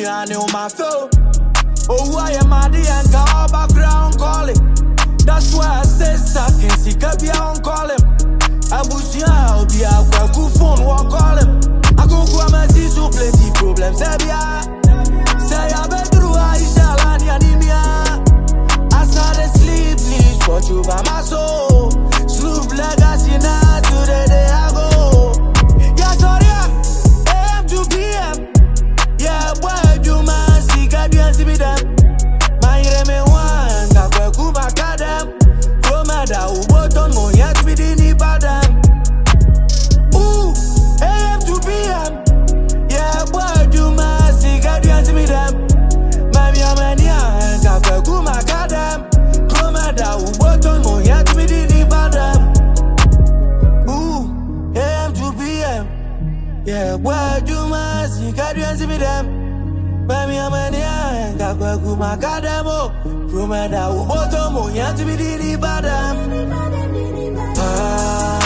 and on my phone. Oh, I am a and car background calling. That's why I stay stuck and see Kabia on call him. I push you out, be a good phone, walk call him. I go and see so plenty problems. Say, I bet through I shall anemia. I started sleep, please, watch over my soul. Sloop legacy now to the day I go. Yeah, sorry, AM to PM. Yeah, boy, you man, see, Kabia, see me them. My reme one, Kakwaku Makadam. Promada, Uboton, Moyat, with any badam. Ooh, AM to PM. Yeah, boy, you man, see, Kabia, see me them. My Yamania, Kakwaku Makadam. Promada, Uboton, Moyat, with any badam. Ooh, AM to PM. Yeah, boy, you man, see, Kabia, see me them. Mami amania, Kakwaku Makadamo. Promada, Ubotomo, Yanti Bidini Badam.